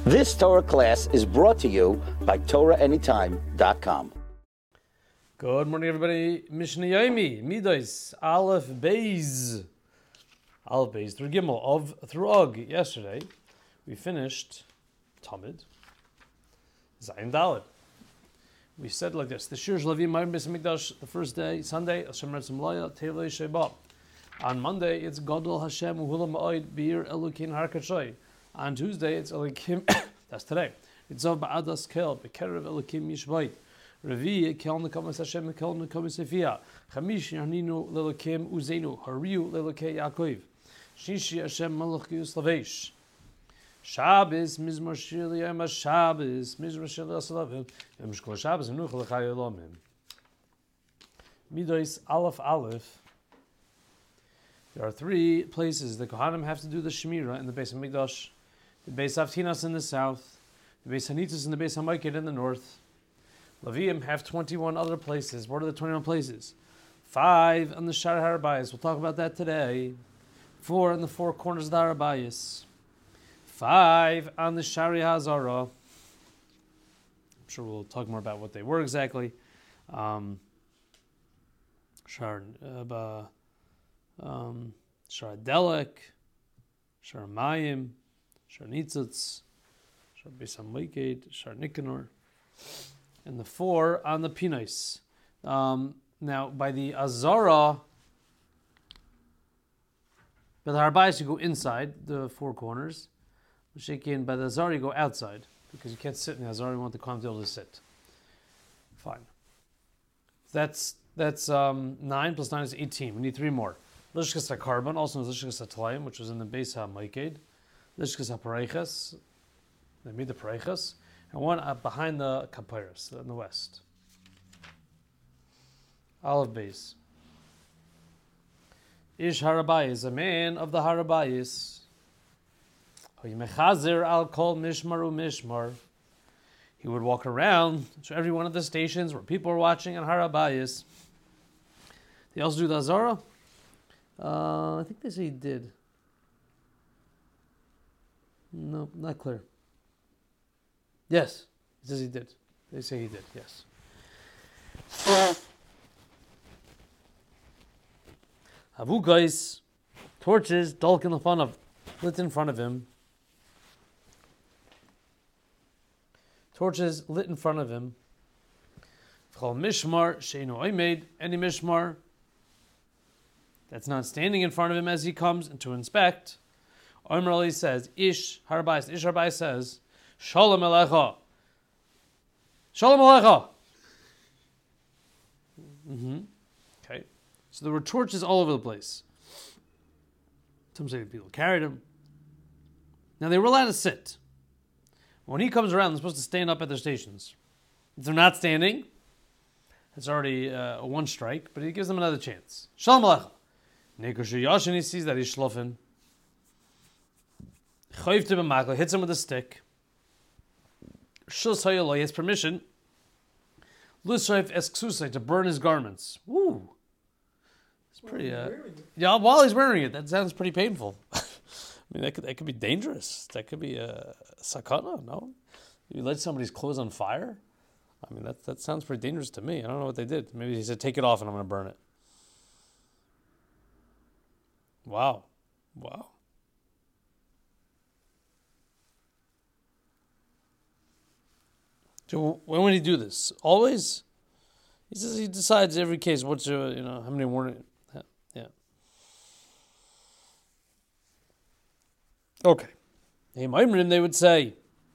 This Torah class is brought to you by TorahAnytime.com. Good morning, everybody. Mishnah Yomi, Midos, Aleph Beis. Aleph Beis, through Gimel, of through Og. Yesterday, we finished Tamid, Zayin Daled. We said like this: the Shir Shlavim Ma'im Beis Hamikdash, the first day, Sunday, Hashem Eretz Malaya, Tevei Sheba. On Monday, it's Gadol Hashem Uhulam Ma'od Bir Elokin Harkashay. On Tuesday, it's Elokim. That's today. It's Zav Ba'adas Kel Bekerev Elokim Yishbait. Revi Kel Nekamas Hashem Kel Nekamas Sefia. Chamish Yarninu Lelokim Uzenu Hariu Lelokei Yaakov. Shishi Hashem Malach Yuslavesh. Shabbos Mizmor Shir Liyam Shabbos Mizmor Shir Lasalavim. Yom Shkol Shabbos Menuch Lechayei Lomim. Midos Aleph Aleph. There are three places the Kohanim have to do the Shemira in the Beis Hamikdash. The Beis Avtinas in the south, the Beis Hanitas and the Beis Hamaked in the north. Leviim have 21 other places. What are the 21 places? 5 on the Shar HaRabayis. We'll talk about that today. 4 on the 4 corners of the HaRabayis. 5 on the Shari HaZara. I'm sure we'll talk more about what they were exactly. Shar Delek, Shar Mayim, Shar Nitzitz, Shar Beis HaMiked, Shar Nikanor, and the 4 on the Pinais. Now, by the Azara, by the Harbayis, you go inside the 4 corners. Shekin, by the Azara, you go outside, because you can't sit in the Azara, you want the Kohen to be able to sit. Fine. That's 9 plus 9 is 18. We need 3 more. Lishkas HaKarban, also known as Lishkas HaTlayim, which was in the Beis HaMiked. Lishkas HaPareichas, they made the Pareichas, and one behind the Kapiras in the west. Aleph Beis. Ish Harabayis, a man of the Harabayis. Mechazer al kol mishmar mishmar. He would walk around to every one of the stations where people were watching on Harabayis. They also do the Azara. I think they say he did. No, not clear. Yes, it says he did. They say he did, yes. Havukais, torches, lit in front of him. Torches lit in front of him. V'chol mishmar, she'eino oimed, any mishmar that's not standing in front of him as he comes and to inspect. Omer Ali says, Ish Harbayis says, Shalom Alecha. Shalom Alecha. Okay. So there were torches all over the place. Some say people carried them. Now they were allowed to sit. When he comes around, they're supposed to stand up at their stations. If they're not standing, it's already a 1 strike, but he gives them another chance. Shalom Alecha. Nekoshe he sees that he's shlofen. Chayv to b'makla, hits him with a stick. Shus hayolo, he has permission. Lusayf esksusay, to burn his garments. Woo! It's pretty. Yeah, while he's wearing it, that sounds pretty painful. I mean, that could be dangerous. That could be a sakana. No, you light somebody's clothes on fire. I mean, that sounds pretty dangerous to me. I don't know what they did. Maybe he said, "Take it off, and I'm going to burn it." Wow. So when would he do this? Always? He says he decides every case how many warning. Yeah. Okay. Hey, Maimrim, they would say,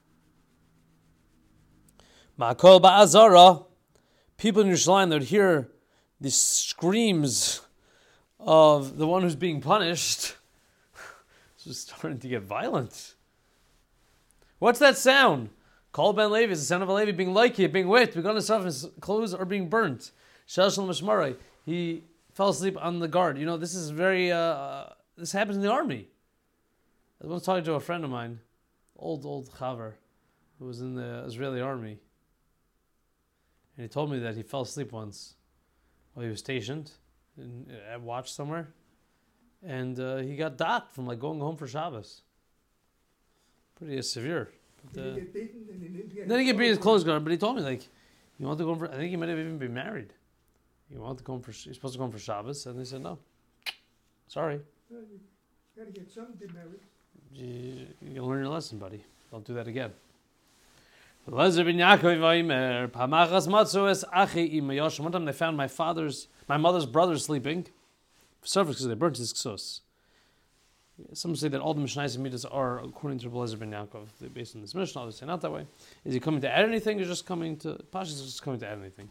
Ma'akol ba'azara, people in Yerushalayim, they would hear the screams of the one who's being punished. This is starting to get violent. What's that sound? Kol ben Levi is the sound of a Levi being likey, being wet, being on his clothes are being burnt. Shel Shalom Mishmarei, he fell asleep on the guard. You know, this is very, this happens in the army. I was talking to a friend of mine, old chaver, who was in the Israeli army. And he told me that he fell asleep once while he was stationed at watch somewhere. And he got docked from going home for Shabbos. Pretty severe. Did he get beaten and he didn't get Then he his get beat his clothes clothes guard, but he told me like, you want to go for? I think he might have even been married. You want to go for? You're supposed to go for Shabbos, and they said no. Sorry, on. You got to get some demerit. you learn your lesson, buddy. Don't do that again. Lezer ben Yaakov Vaymer Pamachas Matzu es Achi Imayosh. One time they found my mother's brother sleeping. Surface because they burnt his ksus. Some say that all the Mishnayos and Midas are according to Lezer ben Yaakov. They're based on this Mishnah. Others say not that way. Is he coming to add anything, or just coming to Pashas? Is just coming to add anything?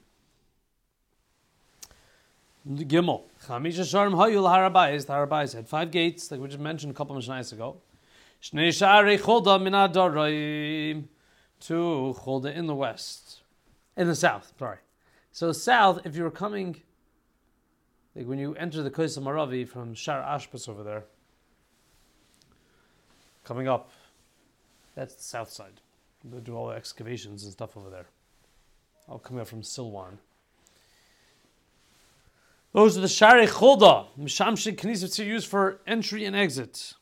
Gimel Chamisha Sharm Hayul Harabayis. The Harabayis had 5 gates, like we just mentioned a couple of Mishnayos ago. Shnei Shari Cholda Minadoraim. To Cholda in the west, in the south. Sorry. So south, if you were coming, like when you enter the Kois Maravi from Shar Ashpas over there, coming up, that's the south side. They do all the excavations and stuff over there. All coming up from Silwan. Those are the Shari Cholda. Mishamshik Knisset are used for entry and exit.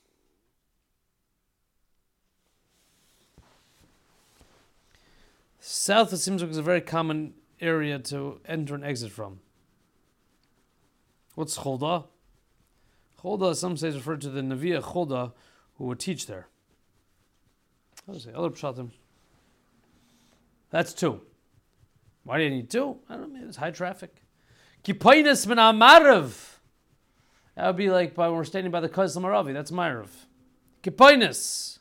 South, it seems like, is a very common area to enter and exit from. What's Cholda? Cholda, some say, is referred to the Nevi'ah Cholda, who would teach there. How do I say? Other pshatim. That's 2. Why do you need 2? I don't know, maybe it's high traffic. Kipoinis min Amarav. That would be like when we're standing by the Kois Maravi. That's Marav. Kipoinis.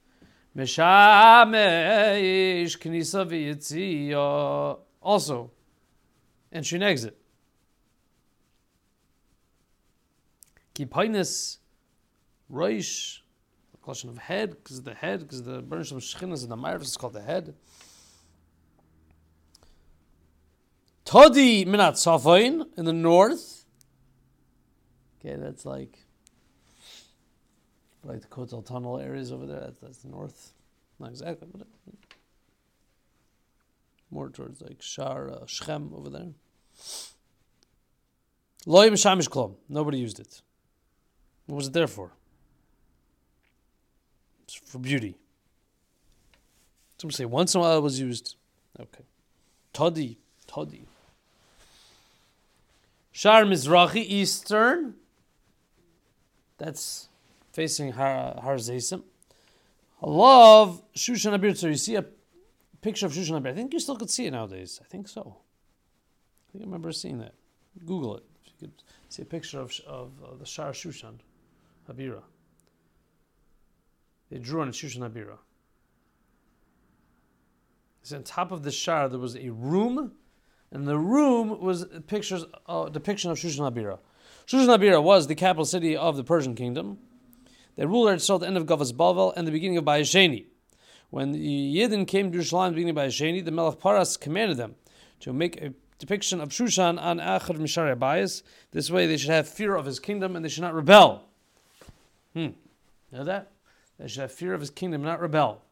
Meshamesh Knisa v'Yitzia. Also, entry and exit. Kipainis Roish, the question of head, because the burnish of Shchinas and the Ma'ariv is called the head. Todi Minat Safain in the north. Okay, that's like the Kotel Tunnel areas over there. That's the north. Not exactly, but more towards like Shar Shechem over there. Loy Mishamish Klom. Nobody used it. What was it there for? It's for beauty. Some say once in a while it was used. Okay. Todi. Shar Mizrachi, eastern. That's facing Har Zeisim. I love Shushan Abir. So you see a picture of Shushan Abir. I think you still could see it nowadays. I think so. I think I remember seeing that. Google it. If you could see a picture of the Shar Shushan Abira. They drew on a Shushan Abira. So on top of the Shar there was a room, and the room was depiction of Shushan Abira. Shushan Abira was the capital city of the Persian kingdom. They ruled Eretz at the end of Gavas Bavel and the beginning of Bayis Sheni. When the Yidden came to Yerushalayim at the beginning of Bayis Sheni, the Melech Paras commanded them to make a depiction of Shushan on Achad Mishari Bayis. This way they should have fear of his kingdom and they should not rebel. Know that? They should have fear of his kingdom and not rebel.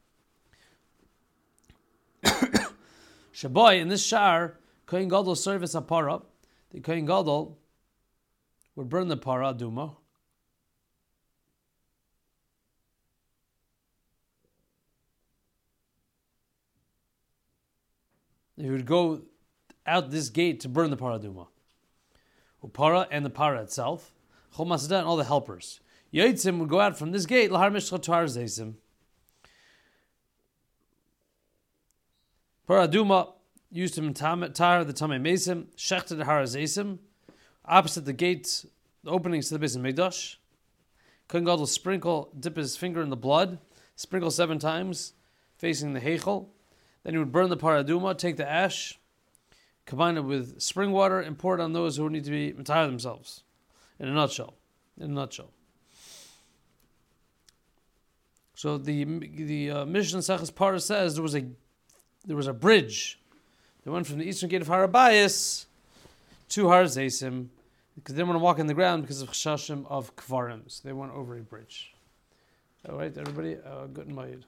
Shaboy, in this Shar, Kohen Gadol service a para. The Kohen Gadol would burn the para Duma. He would go out this gate to burn the paraduma. Upara and the para itself. Chomasada and all the helpers. Yitzim would go out from this gate. Lahar mishcha to Har Zeisim. Paraduma used to tar the Tamei Mesim. Shechted Har Zeisim. Opposite the gate, the openings to the Beis Hamikdash. Kohen Gadol dip his finger in the blood, sprinkle 7 times, facing the Heichel. Then he would burn the paraduma, take the ash, combine it with spring water, and pour it on those who need to be matayar themselves. In a nutshell. So the Mishnah Sechas Parah says there was a bridge that went from the eastern gate of Har Habayis to Har Zeisim, because they didn't want to walk in the ground because of chashashim of kvarim. So they went over a bridge. All right, everybody, good night.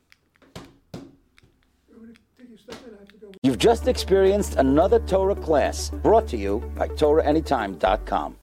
You've just experienced another Torah class brought to you by TorahAnytime.com.